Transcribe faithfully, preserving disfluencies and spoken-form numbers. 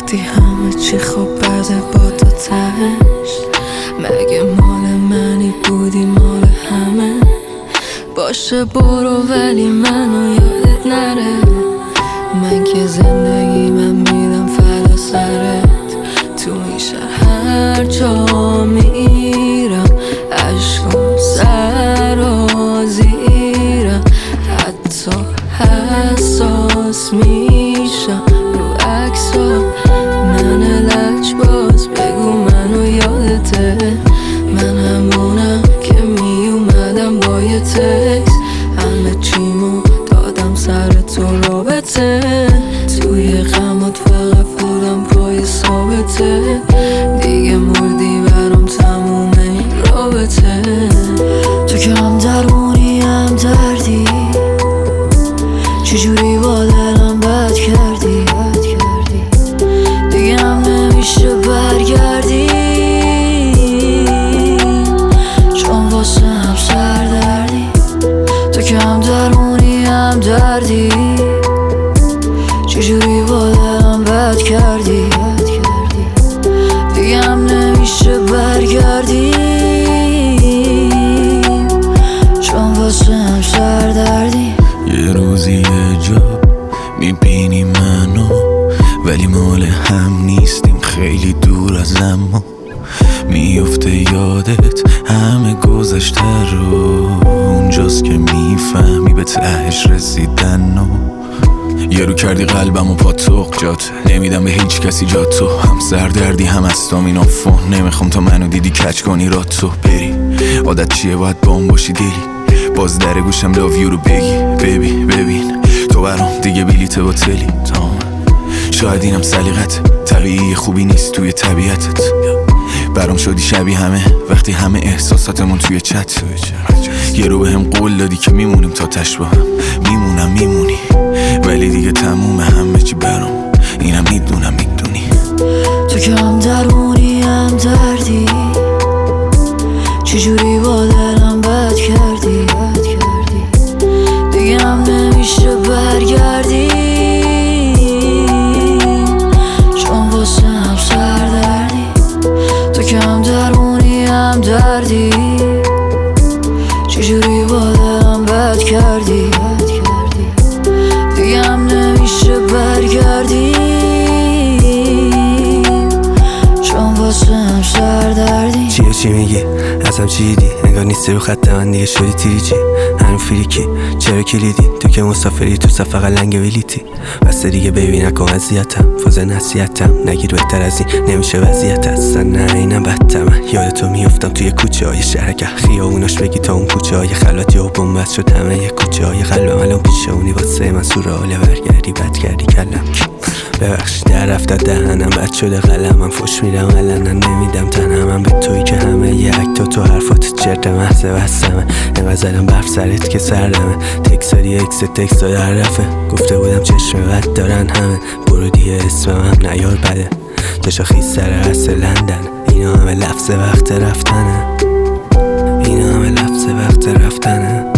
وقتی همه چی خوب بده با تو تهش، مگه مال منی بودی مال همه؟ باشه برو ولی منو یادت نره، من که زندگی من میدم فدا سرت. تو این شهر هر جا میرم عشقم سرازیرم، حتی حساس میشم رو عکسات. من لجباز بگو منو یادته، من همونم که میومدم با یه تکس، همه چیمو دادم سر تو رابطه. توی غمات فقط بودم پای ثابته، دیگه مردی برام تموم این رابطه. تو که هم درمونی هم دردی، چجوری با دلم بد کردی، دیگه هم نمیشه برگردی، چون واسه هم سر دردی. تو که هم درمونی هم دردی، چجوری با دلم بد کردی، دیگه هم نمیشه برگردی، چون واسه هم سر دردی. یه روزی یه جا میبینی منو، ولی مال هم نیستیم، خیلی دور از اما میفته یادت همه گذشته رو. اونجاست که میفهمی به تهش رسیدن و یه رو کردی قلبم و پاتوق جات، نمیدم به هیچ کسی جات تو. هم سردردی هم استامین آفون، نمیخوام تا منو دیدی کچ کنی رات تو بری. عادت چیه باید بام باشی دیلی، باز در گوشم لاویو رو بگی. ببی ببین تو برام دیگه بلیت باطلی، شاید اینم سلیقت طبیعی خوبی نیست توی طبیعتت. برام شدی شبیه همه وقتی همه احساساتمون توی چت. یه رو به هم قول دادی که میمونیم تا تش با هم، میمونم میمونی، ولی دیگه تموم همه چی برام، اینم میدونم میدونی. تو که هم درمونی هم دردی، چجوری با دلم بد کردی، دیگه هم نمیشه برگردی، چون واسه هم سر دردی. تو که هم درمونی هم دردی، چجوری با دلم بد کردی، دیگه هم نمیشه برگردی، چون واسه هم سر دردی. چیه چی میگی؟ ازم چی دیدی؟ انگار نیستی رو خط من دیگه شدی تیریجی، همین فریکی چرا کلیدی؟ تو که مسافری تو صف قلنگ ویلیتی، بس دیگه بیبی نکن اذیتم، فاز نصیحتم نگیر بهتر از این نمیشه وضعیت اصلا. نه اینم بدتمه، یاد تو میافتم توی کوچه های شهرک خیابوناش بگی تا اون کوچه های خلوت یا بنبست شد همه یه کوچه های قلبم الان پیشه اونی واسه من سوراله برگردی بد کردی کلم. ببخش در رفته دهنم بد شده قلمم، فوش میرم علنا نمیدم تنم، من به توی که همه یه اکتا تو حرفات چرت محض بستمه. اینقدر زدم برف سرت که سردمه، تکساری اکس تکسا در رفه، گفته بودم چشم بد دارن همه، برو دیگه اسمم هم نیار بده، جاشا خیز سر اصل لندن. اینا همه لفظ وقت رفتنه، اینا همه لفظ وقت رفتنه.